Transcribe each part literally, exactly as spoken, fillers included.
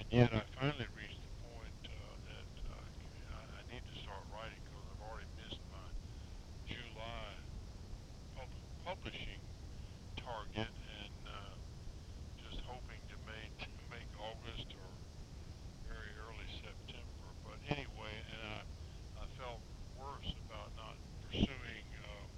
and yet I finally reached the point uh, that uh, I, I need to start writing because I've already missed my July pub- publishing target, and uh, just hoping to make make August or very early September. But anyway, and I I felt worse about not pursuing um,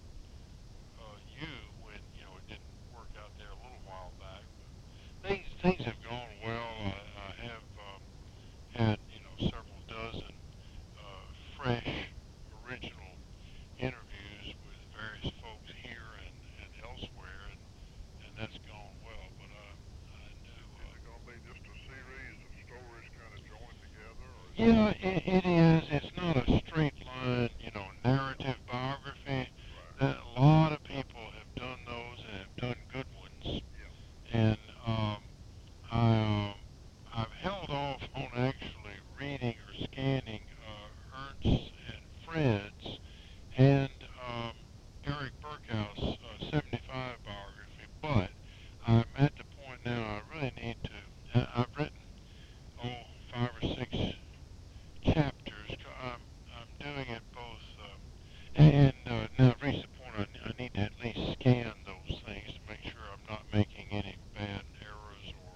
uh, you when you know it didn't work out there a little while back. But things things have gone well. I, I have um, had you know several dozen uh, fresh original interviews with various folks here and, and elsewhere, and, and that's gone well. But uh, I knew, Is uh, it going to be just a series of stories kind of joined together, or is it yeah, going to be it, it is. It's not a straight line, you know, narrative biography. right? That a lot of people have done those and have done good ones, Yeah, and um, I um, I've held off on actually reading or scanning uh, Ernst and Fred's and um, Eric Burkhouse uh, seventy-five biography, but I'm at the point now I really need to. I- I've written oh five or six chapters. I'm I'm doing it both, um, and uh, now I've reached the point I, I need to at least scan those things to make sure I'm not making any bad errors or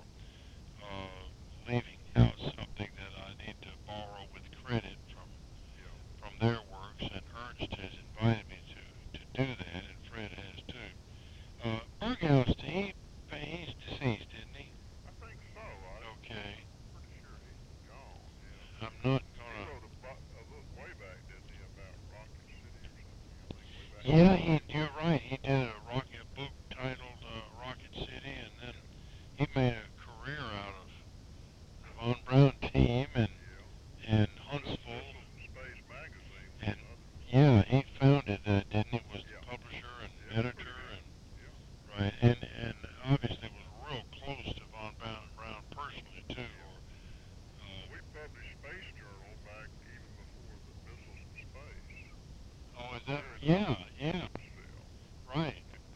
uh, leaving out something that I need to borrow with credit from yeah. from their works, and Ernst has invited me to, to do that, and Fred has too. Uh, Berghaus, he, he's deceased, isn't he? I think so. I, Okay. I'm pretty sure he's gone. Yeah, I'm he not he gonna. wrote a, bu- a little way back, didn't he, about Rocket City or something? I think way back in the Yeah, he. nineties. You're right. He did a rocket a book titled uh, Rocket City, and then Yeah, he made a career out of the Von Braun team and yeah. and Miss, Huntsville, Missiles and Space Magazine was and another one. yeah, he founded that, didn't he? Was Yeah, the publisher and yeah. It's pretty editor, good. and Yeah, right, and and obviously was real close to Von Braun, Braun personally too. yeah. Or Well, uh, we published Space Journal back even before the Missiles from Space. oh, is that? We're in Yeah, yeah, Louisville, right. and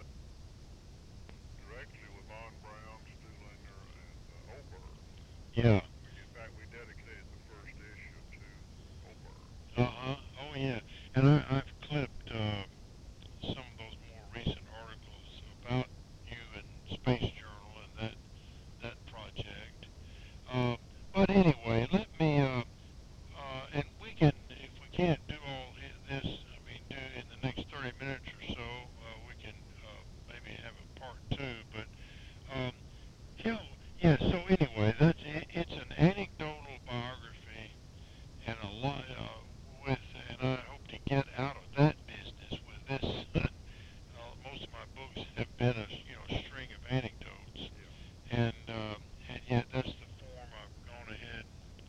directly with Von Braun, Stuhlinger, and uh, Oberg. Yeah. We, in fact, we dedicated the first issue to Oberg. Uh huh. Oh yeah. And I, I've clipped uh, some of those more recent articles about you and Space Journal and that that project. Uh, but anyway, let me. Uh, uh, and we can, if we can't do all this, I mean, do in the next thirty minutes or so, uh, we can uh, maybe have a part two. But um, yeah, yeah. So anyway, that's it, it's an anecdotal biography and a lot uh, with, and I hope to get out of that business with this. uh, most of my books have been a you know string of anecdotes, Yeah, and um, and yet that's the form I've gone ahead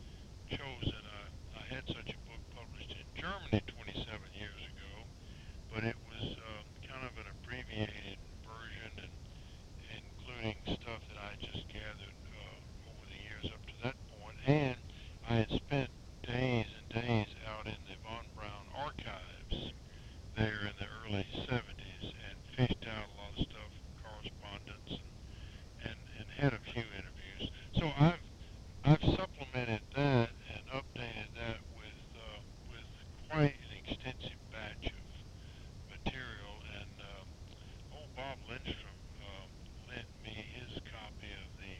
and chosen. I, I had such a book published in Germany twenty-seven years ago, but it was um, kind of an abbreviated version, and including stuff that I just gathered uh, over the years up to that point, and I had spent days and days out in the Von Braun archives there in the early seventies and fished out a lot of stuff from correspondence, and, and, and had a few interviews. So I've I've supplemented that and updated that with uh, with quite an extensive batch of material, and um, old Bob Lindstrom um, lent me his copy of the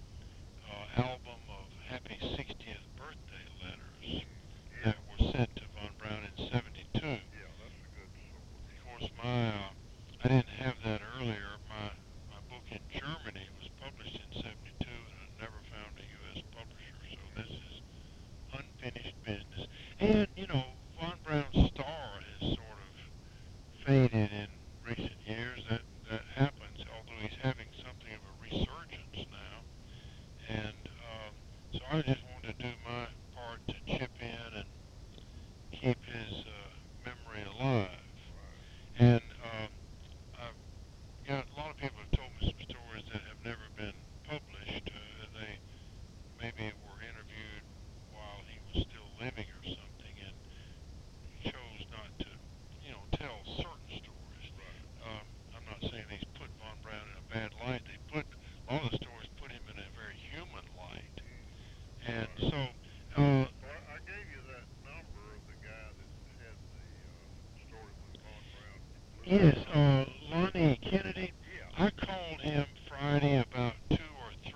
uh, album of happy sixtieth birthday letters mm, that yeah, were sent to Von Braun in seventy-two. yeah. That's a good source. Of course, my uh, I didn't have that earlier. My my book in Germany was published in seventy-two, and I never found a U S publisher. So this is unfinished business. And you know, Von Braun's star has sort of faded in recent years. That that happens, although he's having something of a resurgence now. And um, so I just wanted to do my part to chip in and keep his uh, memory alive. Right. And um, I've got a lot of people have told me some stories that have never been published. Uh, they maybe were interviewed while he was still living or something, and chose not to, you know, tell certain stories. Right. Um, I'm not saying these put Von Braun in a bad light. They put a lot of the stories put him in a very human light, Mm-hmm.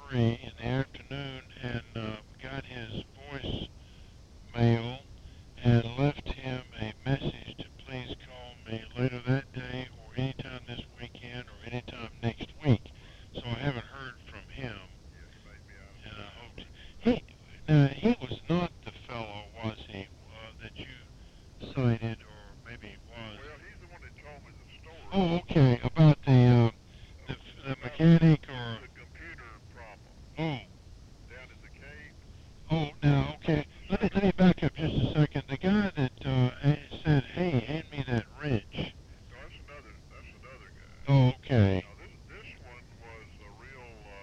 three in the afternoon and uh, got his voice mail and left him a message to please call me later that day or anytime this weekend or anytime next week. So I haven't heard from him, Yeah, he may be out of and I town. hope he now he was not the fellow, was he, uh, that you cited, or maybe he was. Well, he's the one that told me the story Oh, okay, about the uh, the, the about the mechanic or the computer problem oh. down in the Cape, Oh, now, okay. the Let me Saturn. let me back up just a second. The guy that uh, a- said, "Hey, hand me that wrench." No, that's another. That's another guy. Oh, okay, Now this this one was a real uh,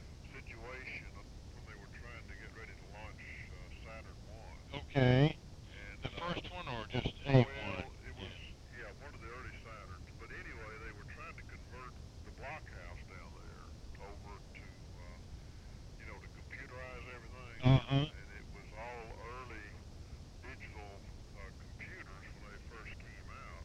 situation when they were trying to get ready to launch uh, Saturn One, okay. and The uh, first one or just a well, one? it was yeah one of the early Saturns. But anyway, they were trying to convert the blockhouse down there over to uh, you know to computerize everything, Yeah. Uh huh. and it was all early digital uh, computers when they first came out,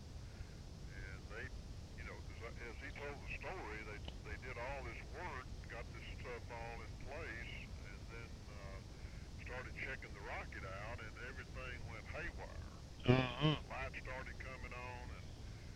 and they, you know, as, as he told the story, they they did all this work, got this stuff all in place, and then uh, started checking the rocket out, and everything went haywire. Uh And huh. uh, lights started coming on, and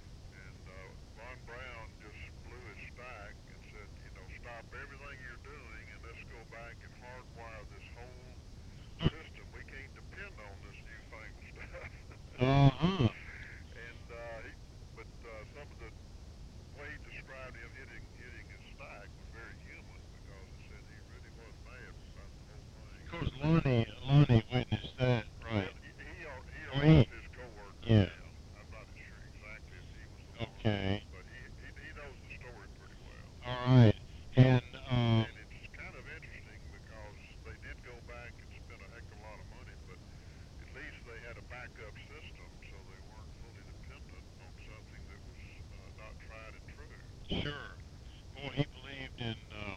and uh, Von Braun just blew his stack and said, you know, stop everything you're doing, and let's go back and hardwire this whole system. We can't depend on this newfangled stuff. Uh huh. and uh, he, but uh, some of the way he described him hitting hitting his stack was very human because he said he really was mad about the whole thing. Of course, Lonnie Lonnie witnessed that, Well, right? he he or, he or Or one he? of his coworkers, Yeah. yeah. I'm not sure exactly if he was the one, Okay. but he he, he knows the story pretty well. All right. And um. And it's kind of interesting because they did go back and spend a heck of a lot of money, but at least they had a backup system, so they weren't fully dependent on something that was uh, not tried and true. Sure. Boy, he believed in. Uh,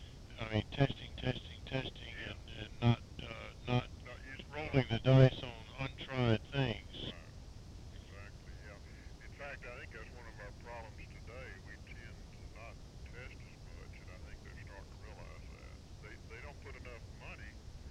I mean, testing, testing, testing, Yeah, and, and not uh, not not using rolling the dice. dice on untried things. Right, exactly. Yeah. In fact, I think that's one of our problems today. We tend to not test as much, and I think they're starting to realize that. They they don't put enough money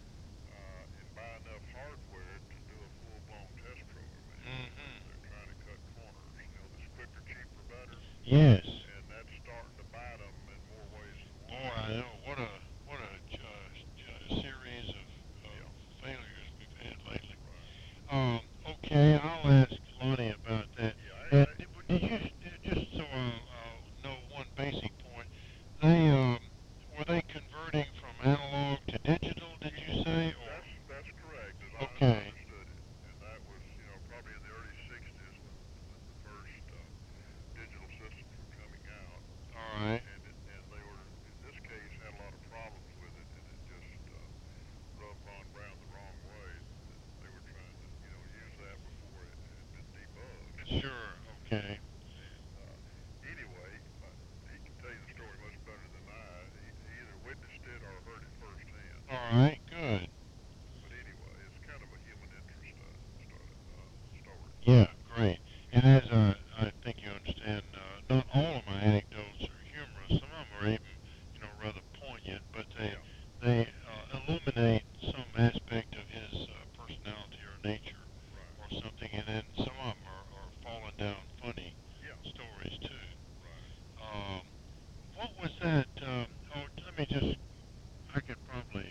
uh, and buy enough hardware to do a full-blown test program anymore. They're, Hmm. they're trying to cut corners. You know, this quicker, cheaper, better, Yes. and that's starting to bite them in more ways than Boy, one. I know what a what a uh, series of, of Yeah, failures we've had lately. right. Um. Okay, I'll ask Lonnie about that. Yeah, I, And I, did, did you just so I'll, I'll know one basic point? They um were they converting from analog to digital? Did you say that's or? that's correct, as I Okay. understood it, and that was you know probably in the early sixties when when the first uh, digital systems were coming out, All right. and it, and they were in this case had a lot of problems with it, and it just uh, rubbed Von Braun the wrong way. That they were trying to you know use that before it had been debugged, Sure. Okay. and uh, anyway, uh, he can tell you the story much better than I. He, he either witnessed it or heard it firsthand. All right. Good. But anyway, it's kind of a human interest uh, sto- uh, story. Yeah. Great. And as uh, I think you understand, uh, not all of my anecdotes are humorous. Some of them are even, you know, rather poignant, but they Yeah, they uh, illuminate some aspect of his uh, personality or nature right, or something, and then some of them are, are falling down funny yeah, stories too. right. Um, what was that? Um, oh, let me just. I could probably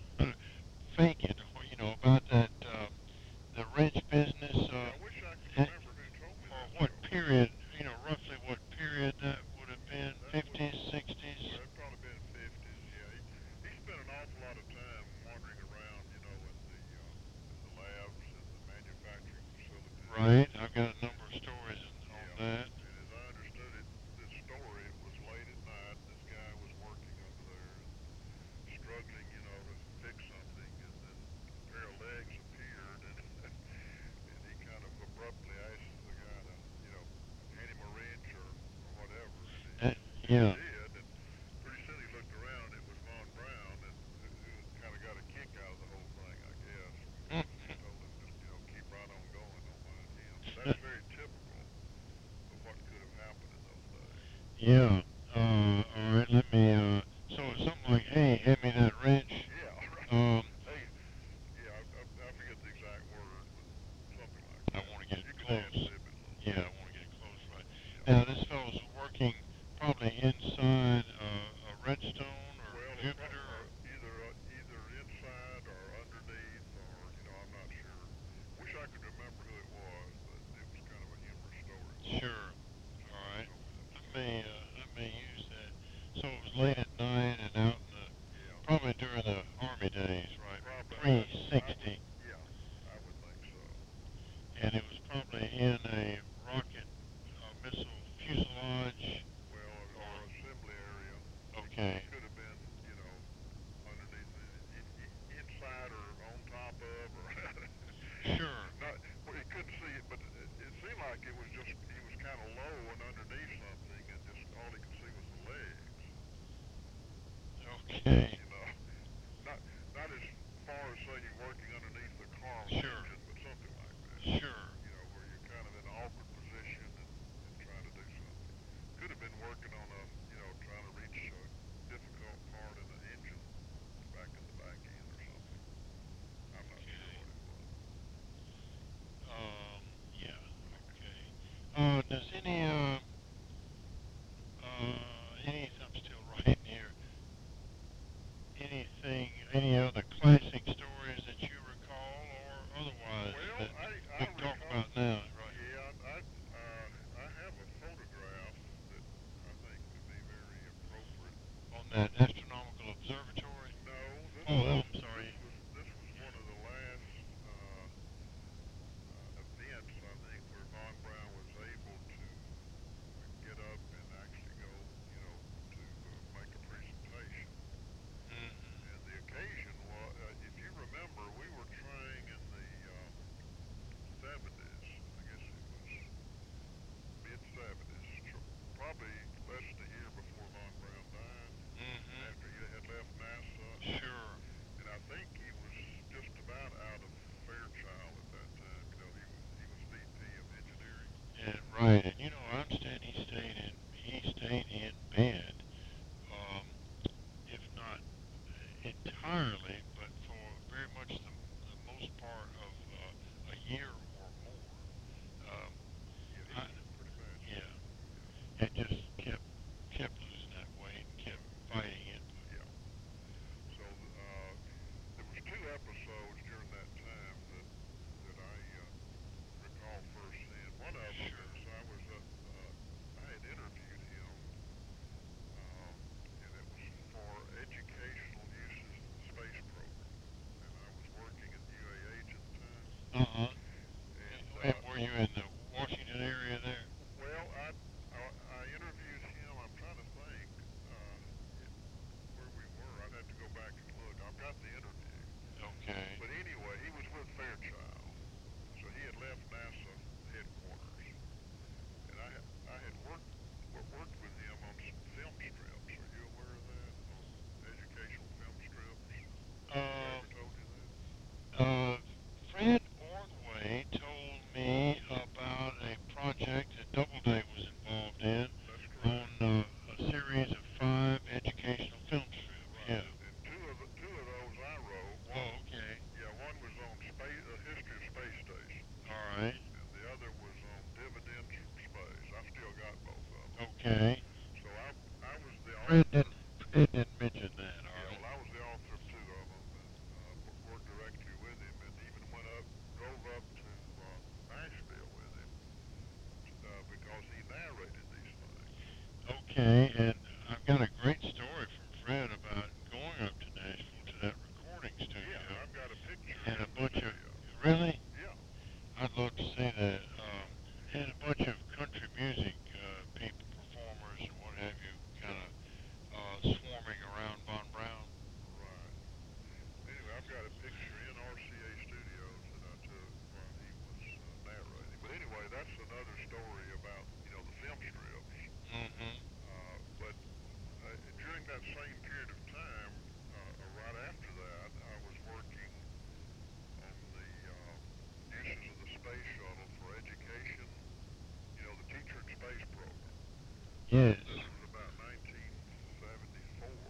fake it, or, you know, about that um, the wrench business. Yeah, Uh, I wish I could and, remember who told me or that what story. period? You know, roughly what period that would have been? That would, Fifties, sixties. well, that'd probably been fifties. Yeah, he he spent an awful lot of time wandering around, you know, in the uh, in the labs and the manufacturing facilities. Right. I've got a number of stories on Yeah, that. and as I understood it, this story, it was late at night. This guy was working under there and struggling, you know, to fix something, and then a pair of legs appeared, and and he kind of abruptly asked the guy to, you know, hand him a wrench or, or whatever, and he Uh, and he yeah. did, and pretty soon he looked around, and it was Von Braun, and who, who kind of got a kick out of the whole thing, I guess, because he told him just, you know, keep right on going, don't mind him. But that's very typical of what could have happened in those days. Yeah. Uh, all right. Let me. Uh, so it's something like, hey, hey, any other classic stories that you recall or otherwise Well, that I I we can talk recall. about now? Right. Yeah, I uh, I have a photograph that I think would be very appropriate. On that astronomical observatory. No, this Oh, was I'm this sorry. was this was one of the last uh, uh, events I think where Von Braun was able to uh, get up and actually go, you know, to uh, make a presentation. And Mm-hmm. the occasion was, uh, if you remember, we were trying in the uh, seventies. I guess it was mid seventies, tr- probably less than a year before Von Braun died, after he Mm-hmm. had left NASA, and Sure. and I think he was just about out of Fairchild at that time. You know, he was he was V P of engineering. And right, and you know, I understand he stayed in he stayed in bed, um, if not entirely, but for very much the, the most part of uh, a year or more. Um, Yeah, he I, was pretty bad shape. yeah, Yeah, and just kept kept losing that weight and kept right. fighting it. Yeah. So uh, there was two episodes during that time that that I uh, recall firsthand. One of them Sure. is I was uh, uh, I had interviewed him, uh, and it was for educational uses of the space program, and I was working at U A H at the time, Uh huh. and And uh, were you in the Washington area there? well, I, I I interviewed him. I'm trying to think uh, it, where we were. I'd have to go back and look. I've got the interview, Okay. but anyway, he was with Fairchild, so he had left NASA headquarters, and I had I had worked worked with him on some film strips. Are you aware of that? On educational film strips? Have I Um, ever told you that? uh, Fred Ordway told me about a project that Doubleday was involved in That's on correct. uh, a series of five educational film strips. Right. Yeah. And, and two of the, two of those I wrote. One, Oh, okay. yeah, one was on space, uh, history of space stations, All right. and the other was on dividends from space. I still got both of them. Okay. So I I was the Fred author. didn't. Fred didn't mention that. All Yeah, right. well, I was the author of two of them, and uh, worked directly with him, and even went up, drove up to uh, Nashville with him uh, because he narrated these things. Okay. And I've got a great story from Fred about going up to Nashville to that recording Yeah, studio I've got a picture and in a the bunch of studio. really. Yeah, I'd love to see that. Um, and a bunch of country music uh, people, performers, and what have you, kind yeah, of uh, swarming around Von Braun. right. Anyway, I've got a picture in R C A Studios that I took while he was uh, narrating. But anyway, that's another story about, you know, the film strips. Mm-hmm. Uh, but uh, during that same period of time, uh, or right after that, I was working on the uh, uses of the space shuttle for education, you know, the Teacher in Space program. Yes. This was about nineteen seventy-four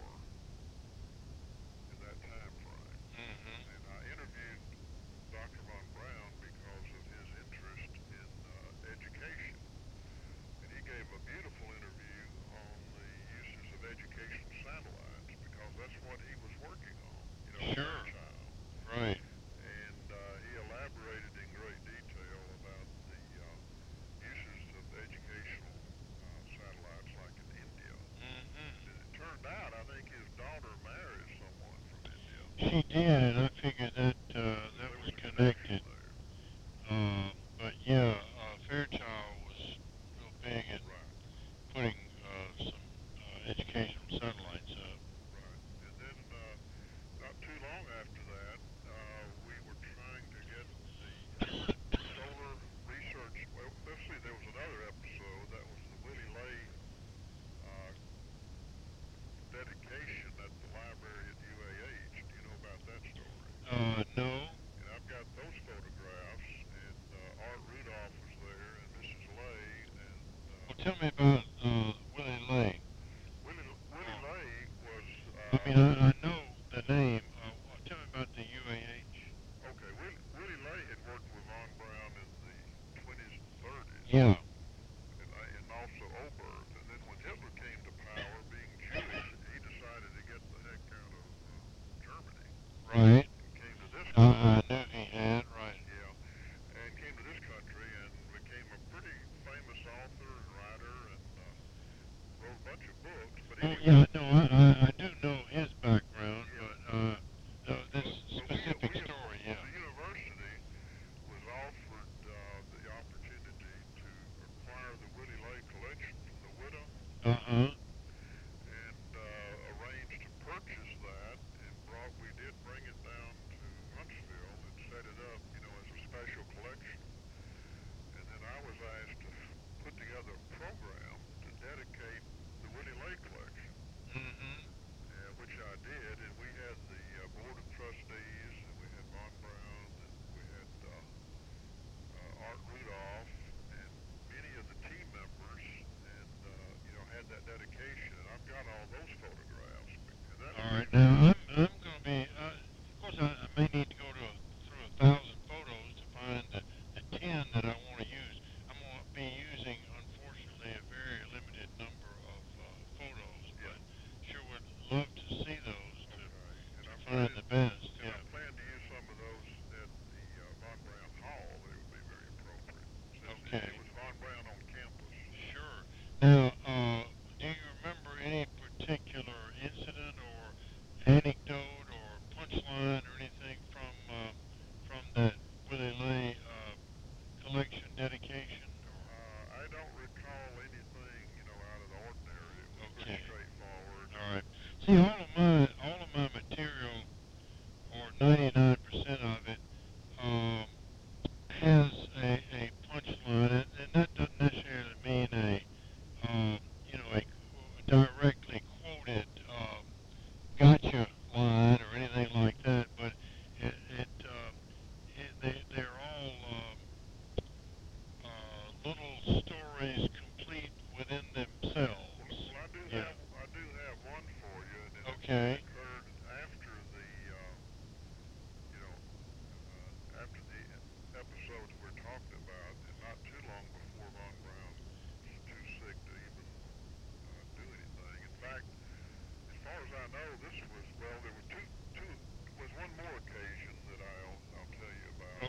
in that time frame. And Mm-hmm. I interviewed Doctor Von Braun because of his interest in uh, education. And he gave a beautiful interview on the uses of educational satellites because that's what he was working on, you know, at Sure. Fairchild. Right. And uh, he elaborated in great detail about the uh, uses of educational uh, satellites like in India. And Mm-hmm. it turned out, I think his daughter married someone from India. She did, and I figured that uh, So that there was was a connection connected. there. Uh, but yeah, uh, Fairchild was real big in Right, putting uh, some uh, educational satellites up. right. And then uh, not too long after that, uh, we were trying to get the solar research. Well, let's see, there was another episode that was the Willie Lay uh, dedication at the library at U A H. Do you know about that story? Uh, no. And I've got those photographs, and uh, Art Rudolph was there, and Missus Lay, and uh, Well, tell me about uh, Willie Lay. Willie Willie Uh, Lay was. I Uh, mean, I, I know the name. Uh, well, tell me about the U A H. Okay, Willie, Willie Lay had worked with Von Braun in the twenties and thirties, Yeah. and, I- and also Oberth. And then when Hitler came to power, being Jewish, he decided to get the heck out of uh, Germany.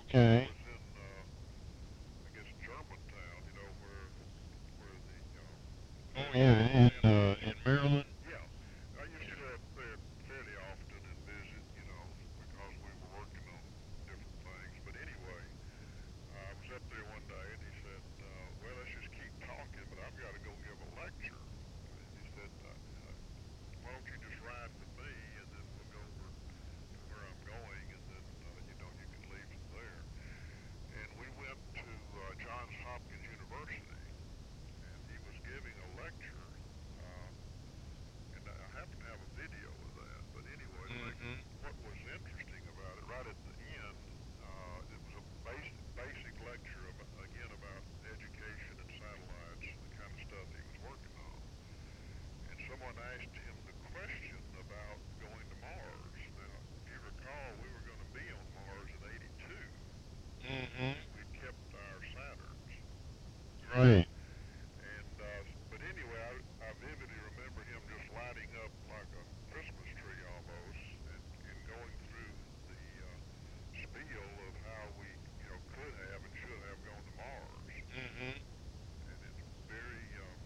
That Okay. was in, uh, I guess, Germantown, you know, where where the uh, Oh Federal yeah, in uh, in Sanitation. Maryland. Yeah, I used Yeah. to go up there fairly often and visit, you know, because we were working on different things. But anyway, I was up there one day and he said, uh, well, let's just keep talking, but I've got to go give a lecture. And he said, uh, uh, why don't you just ride with me and then we'll go over to where I'm going and then, uh, you know, you can leave from there. And we went to uh, Johns Hopkins University and he was giving a lecture. Uh, and I happen to have a video of that. But anyway, the thing, Mhm. what was interesting about it, right at the end, uh, it was a basic, basic lecture about, again about education and satellites and the kind of stuff he was working on. And someone asked him the question about going to Mars. Now, if you recall, we were going to be on Mars in eighty-two, Mhm. and we'd kept our Saturns. Right. And uh, but anyway, I, I vividly remember him just lighting up like a Christmas tree almost, and, and going through the uh, spiel of how we, you know, could have and should have gone to Mars. Mhm. And it's very, um,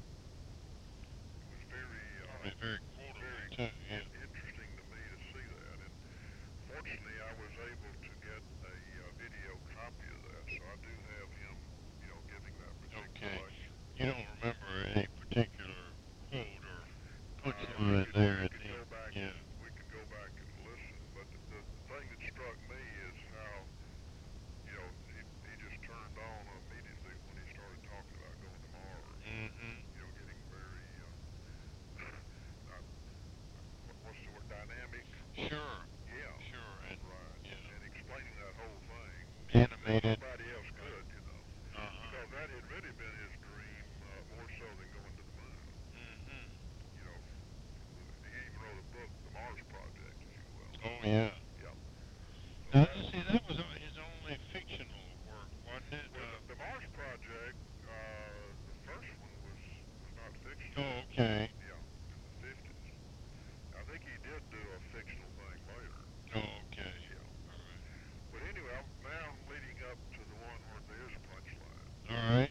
it was very, uh, Probably very quotable very too. Yeah. in- interesting to me to see that. And fortunately, I was able to get a uh, video copy of that, so I do have him, you know, giving that particular Okay. lecture. You don't remember any particular quote or Uh, we punchline could there we at could the go end? back Yeah. and we could go back and listen, but the, the, the thing that struck me is how, you know, he, he just turned on immediately when he started talking about going to Mars and, Mhm. you know, getting very uh, not, what, what's the word, dynamic. Sure. Yeah, Sure. And right, yeah, and explaining that whole thing that, that animated. nobody else Right. could, you know, Uh huh. because that had really been his dream, uh, more so than going to the moon. Mhm. You know, he even wrote a book, The Mars Project, if you will. Oh yeah. Yeah. So Now that, see, that was o- his only fictional work, wasn't it? well, the, Uh, the Mars Project, uh, the first one was was not fictional. oh, okay. Yeah, in the fifties. I think he did do a fictional thing later. Oh, okay. Yeah. All right. But anyway, I'm, now I'm leading up to the one where there is a punchline. All right.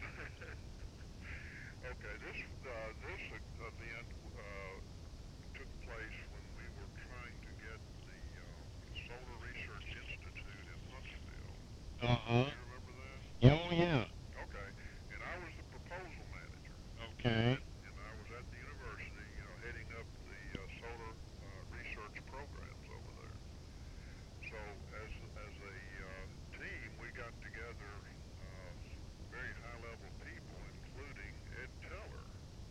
Okay, this uh, this uh, event uh, took place when we were trying to get the uh, Solar Research Institute in Huntsville. Uh Do huh. you remember that? Yeah, oh yeah. Okay, and I was the proposal manager, Okay. and, and I was at the university, you know, heading up the uh, solar uh, research programs over there. So as as a uh, team, we got together uh, some very high-level people, including Ed Teller.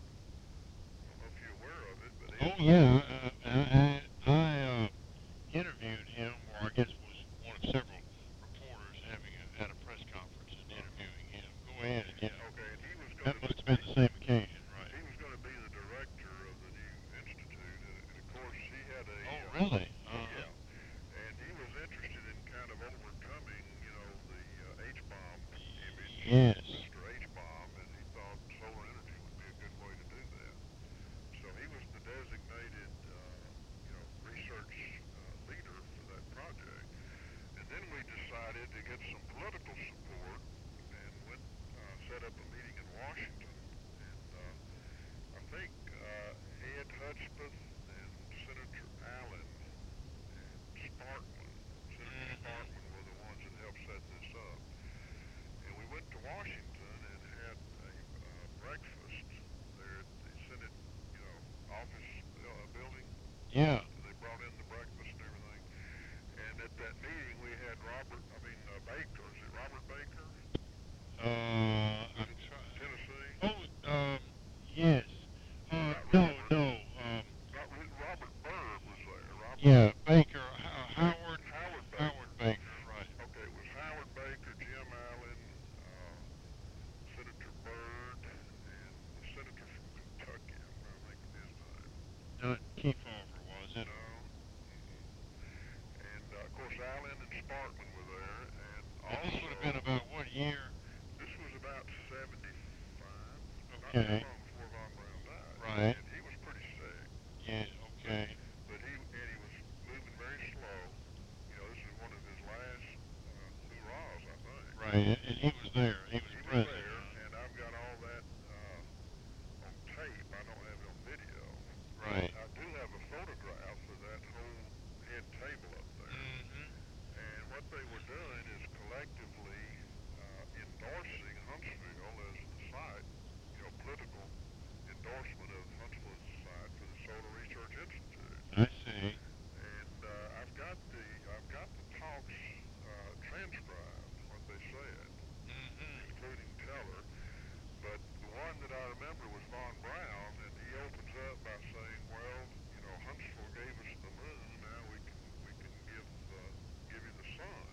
I don't know if you're aware of it, but Oh Ed, yeah. Uh, I I, I uh, interviewed him, or I guess was one of several reporters having a, at a press conference and uh, interviewing him. Go ahead. Yeah. okay, and he was going That to must have he, been the same occasion, right? he was going to be the director of the new institute, and, and of course he had a Oh uh, really? oh Uh huh. yeah, and he was interested in kind of overcoming, you know, the uh, H-bomb image, Yes. Mister H-bomb, and he thought solar energy would be a good way to do that. So he was the designated, uh, you know, research uh, leader for that project. And then we decided to get some political support and went uh, set up a meeting in Washington. And uh, I think uh, Ed Hudspeth and Senator Allen and Sparkman, Senator Mhm. Sparkman were the ones that helped set this up. And we went to Washington and had a uh, breakfast there at the Senate, you know, office uh, building. Yeah. And they brought in the breakfast and everything. And at that meeting, we had Robert, I mean, uh, Baker. Is it Robert Baker? Uh, I'm With Tennessee? trying. Oh, um, yes. Uh, Not no, Robert. no. Um, Not Robert Byrd was there. Robert yeah, Baker, H- Ba- Howard, Howard Howard Baker. Baker, right? Okay, it was Howard Baker, Jim Allen, uh, Senator Byrd, and the senator from Kentucky. I'm trying to think of his name. Not Kefauver, was it? No. Or Mm-mm. And uh, of course, Allen and Sparkman were there, and and this would have been also about what year? this was about seventy-five, not too Okay, long before Von Braun died, right. and he was pretty sick, Yeah, but okay. but he and he was moving very slow. You know, this is one of his last uh, hurrah Right, and he was there. He was He was present. there, Huh? and I've got all that uh, on tape. I don't have it on video, but Right. I do have a photograph of that whole head table up there. Mm-hmm. And what they were doing is collectively uh, endorsing Huntsville as the site, you know, political endorsement of Huntsville as the site for the Solar Research Institute. I see. And uh, I've got the I've got the talks uh, transcribed, what they said, Mm-hmm. including Teller. But the one that I remember was Von Braun, and he opens up by saying, "Well, you know, Huntsville gave us the moon. Now we can we can give uh, give you the sun."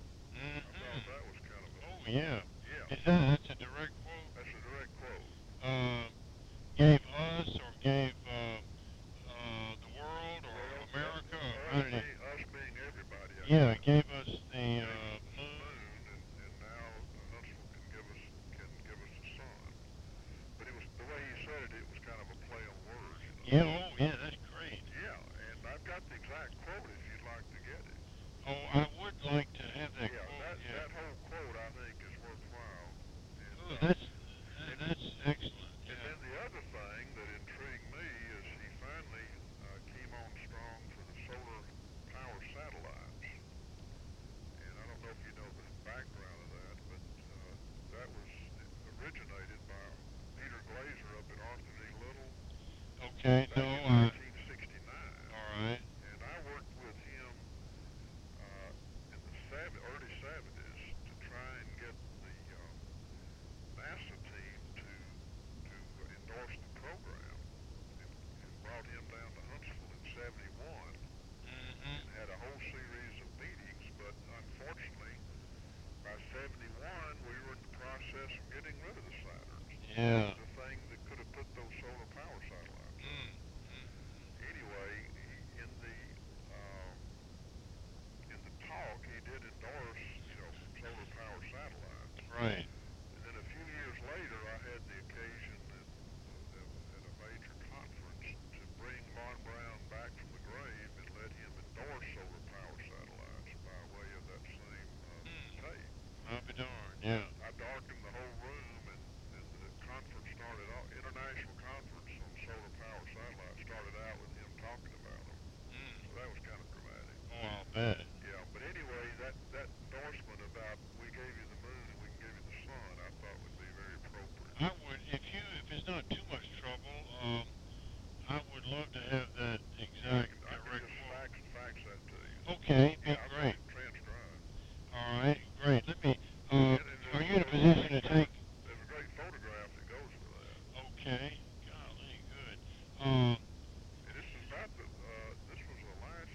I thought Mm-hmm. that was kind of a Oh, yeah. yeah. Is that, that's a direct quote? That's a direct quote. Um, gave us or gave uh, uh, the world or Well, America? Or uh, how us did he? being us being everybody, I Yeah, guess. gave us the Gave us uh, the moon. moon, and, and now Huntsville can give us can give us the sun. But it was the way he said it. It was kind of a play on words, you know. Yeah, oh, yeah, that's great. Yeah, and I've got the exact quote if you'd like to get it. Oh, I would like to have that Yeah, quote, that yeah. that whole quote I think is worthwhile. And Oh, uh, that's, that, and that's excellent, and yeah. then the other thing that intrigued me is he finally uh, came on strong for the solar power satellites. And I don't know if you know the background of that, but uh, that was originated by Peter Glaser up at Arthur D. Little Okay, no, back in uh, nineteen sixty-nine. all right. And I worked with him uh, in the sev- early seventies to try and get the uh, NASA team to to endorse the program, and, and brought him down to Huntsville in seventy-one Mm-hmm. and had a whole series of meetings. But unfortunately, by seventy-one, we were in the process of getting rid of the Saturns, Yeah. the thing that could have put those solar power satellites up. Mm. Mm-hmm. Anyway, he, in the um, in the talk, he did endorse, you know, solar power satellites. Right. And then a few years later, I had the occasion at, uh, at a major conference to bring Von Braun back from the grave and let him endorse solar power satellites by way of that same uh, Mm. tape. I'll be darned, yeah. I darkened the whole room, and, and the conference started out, international conference on solar power satellites started out with him talking about them. Mm. So that was kind of dramatic. Oh, I'll bet. Yeah, but anyway, that, that endorsement about we gave you the moon and we can give you the sun, I thought would be very appropriate. I would, if you, if it's not too much trouble, um, I would love to have that I exact can, I can direct just quote. fax, fax that to you. Okay, be Yeah, I've got great. it transcribed. All right, great. Let me, uh, And, and are there's, you in a there's a position great to photo, take, there's a great photograph that goes with that. okay, golly, good. Um, And this is about the, uh, this was the last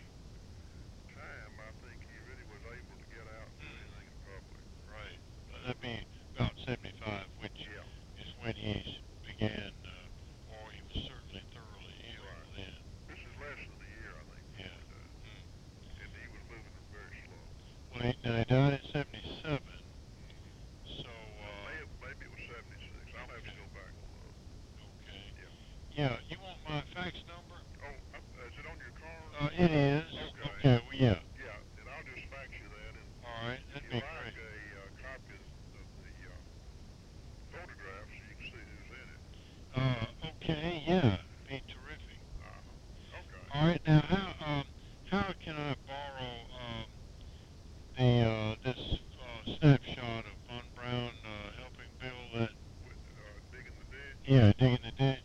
time I think he really was able to get out and do mm, anything in public. right. Uh, that'd be about seventy-five, which Yeah, is when he began, uh, or he was certainly thoroughly ill right. then. This is less than a year, I think, Yeah. before he died. Mm. And he was moving very slow. Well, he, now he died at seventy-seven, Mm-hmm. so, Well, uh, may have, maybe it was seventy-six. I'll have to okay, go back and look. okay. Yeah. Yeah, you want my fax number? Oh, uh, is it on your card? Uh, it is. Okay. Okay, well, yeah. Yeah, and I'll just fax you that. And All right, if that'd you be like great. a uh, copy of the, the uh, photograph so you can see who's in it. Uh, okay, yeah, be terrific. Uh-huh. Okay. All right, now how um how can I borrow um the uh this uh, snapshot of Von Braun uh, helping build that? With, uh, digging the ditch. Yeah, digging the ditch.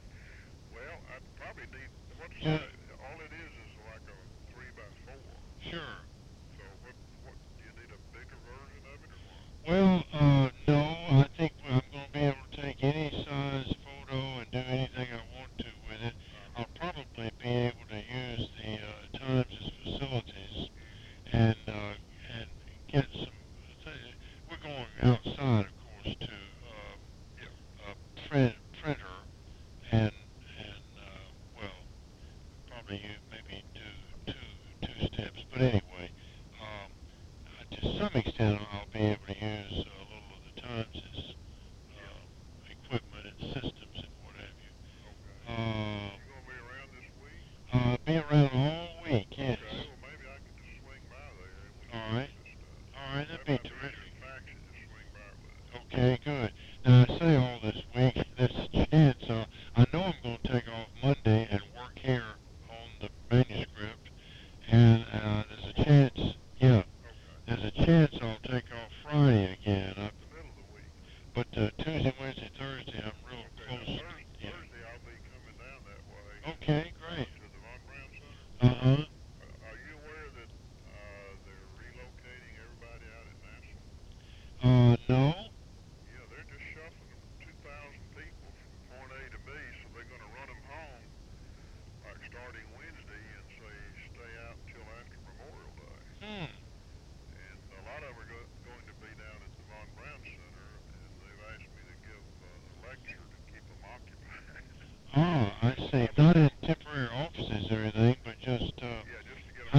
Well, I probably need, what Yeah, size, all it is is like a three by four. sure. So what, what, do you need a bigger version of it or what? Well, uh, no, I think I'm going to be able to take any size photo and do anything I want to with it. Uh-huh. I'll probably be able to use the uh, Times' facilities Mm-hmm. and uh, and get some. Th- we're going outside, of course, to uh, Yeah. a print printer and and uh, well, probably you maybe do two two steps. But anyway, um, uh, to some extent, I'll be able to use a little of the Times' Yeah. uh, equipment and systems and what have you. Okay. Uh, You gonna be around this week? uh, be around all week, yes. Okay, well maybe I could just swing by there and we can All look right. at this stuff. All right, that'd That be might be easier terrific. than faxing it,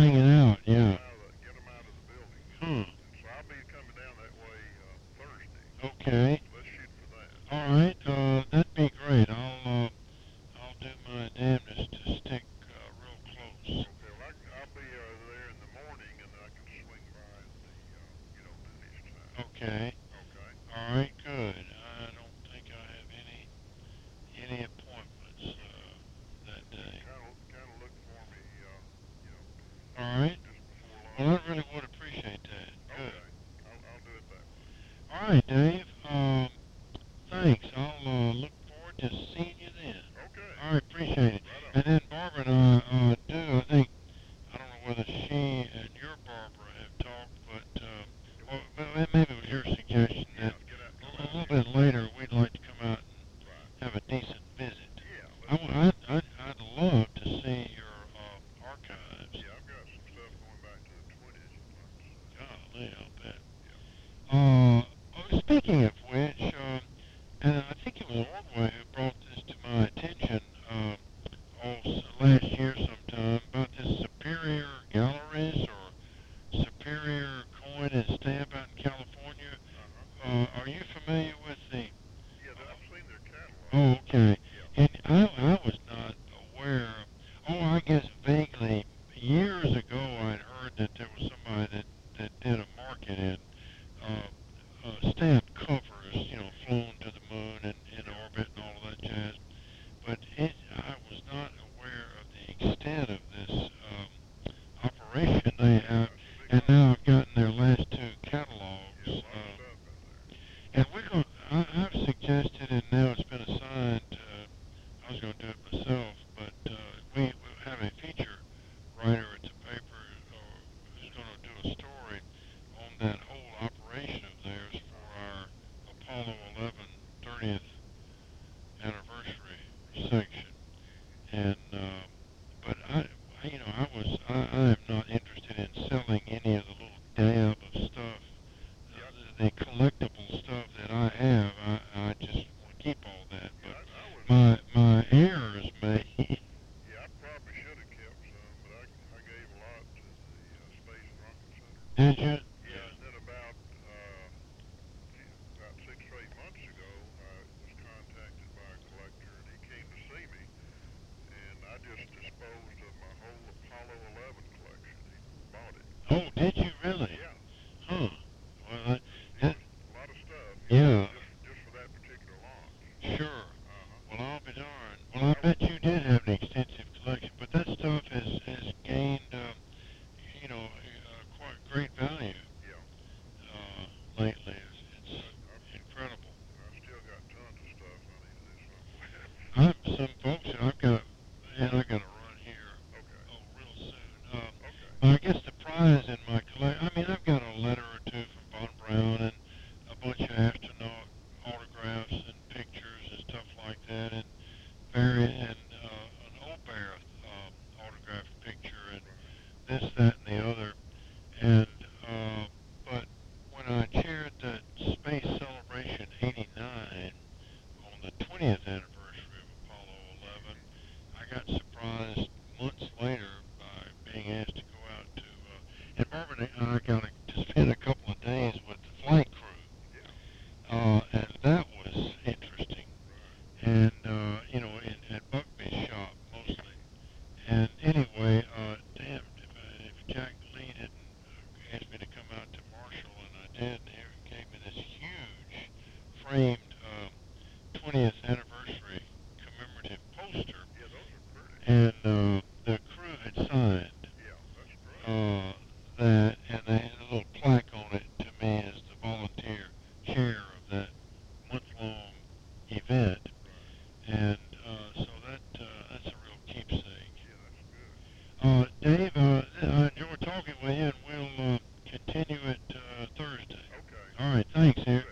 hanging out, Get 'em yeah. out of the, get 'em out of the building. And, Hmm. and so I'll be coming down that way uh, Thursday. Okay. So let's shoot for that. All right. Uh, that'd be great. I'll uh, I'll do my damnedest to stick uh, real close. Okay, well, I, I'll be uh, there in the morning, and I can swing by in the, uh, you know, noonish time. Okay. Okay? All right. Good. I don't think I have any any appointments uh, that day. Kind of, kind of look for me, uh, you know, All right. just before Well, I lunch. really would appreciate that. Good. Okay, I'll, I'll do it that way. All right, Dave. Um, thanks. I'll uh, look forward to seeing you then. Okay, All right. Appreciate it. right on. And then Barbara and I uh, do. I think I don't know whether she and your Barbara have talked, but uh, well, well, maybe it was your suggestion Yeah, that get out, a, come a out little here. bit later we'd like to come out and Right. have a decent visit. Yeah, I, let's, w- I'd, I'd, I'd love to see your uh, archives. yeah, I've got some stuff going back to the twenties I'd like to see. Golly, I'll bet. Yeah. Uh, oh, speaking of which, um, and I think it was Ordway who brought this to my attention uh, oh, s- last year sometime about this Superior Galleries or Superior Coin and Stamp out in California. Uh-huh. Uh, are you familiar with the? Yeah, Uh, I've seen their catalog. oh, okay. Yeah. And I, I was not aware. Oh, I guess vaguely years ago I'd heard that there was somebody that, that did a market in uh, uh, stamped covers, you know, flown to the moon and in orbit and all of that jazz. But it, I was not aware of the extent of this um, operation they have. Yeah, And it's a big now I've gotten their last two catalogs. Yeah, a lot of Um, stuff in there. and we're going. I, I've suggested, and now it's been assigned. Uh, I was going to do it myself, but uh, we, we have a feature writer at the paper uh, who's going to do a story on that whole operation of theirs for our Apollo eleven thirtieth anniversary section. And uh, but I, I, you know, I was. I, I am not interested in selling any of the little dab of stuff Yeah, the collectible stuff that I have. I, I just want to keep all that. yeah, But I, I was, my my heirs may. yeah, I probably should have kept some, but I, I gave a lot to the uh, Space Rocket Center. Did you? Yeah, and then about, uh, gee, about six or eight months ago, I was contacted by a collector, and he came to see me, and I just disposed of my whole Apollo eleven collection. He bought it. Oh, did you really? Yeah, Huh. Well, I, it that, was a lot of stuff. You yeah, know, just just for that particular launch. sure. Uh-huh. Well, I'll be darned. Well, I bet you did have an extensive collection, but that stuff has has gained, uh, you know, uh, quite great value Yeah, uh, lately. It's, I, it's I, incredible. I still got tons of stuff I need to do something with. I'm some folks. I've got, and I got to run here. Okay, Oh, real soon. Um, okay. I guess the prize in my collection, I mean, I've got a letter or two from Von Braun and a bunch of astronaut autographs and pictures and stuff like that, and very, and uh, an Oberth um, autographed picture, and this, that, and the other. And, uh, but when I chaired the Space Celebration eighty-nine on the twentieth anniversary of Apollo eleven, I got surprised months later by being asked to go out to, uh, and Barbara and I got to spend a couple of days with the flight crew, Yeah, uh, and that was interesting. right. And, uh, you know, in, at Buckby's shop mostly. And anyway, uh, damn, if, uh, if Jack Lee didn't uh, ask me to come out to Marshall, and I did, and he gave me this huge framed uh, twentieth anniversary commemorative poster, Yeah, those are pretty. and uh, the crew had signed Yeah, that's great. uh, that, and they had a little plaque on it to me as the volunteer chair of that month-long event, Right. and uh, so that uh, that's a real keepsake. Yeah, that's good. Uh, Dave, uh, I enjoyed talking with you, and we'll uh, continue it uh, Thursday. Okay. All right, thanks, here. Good.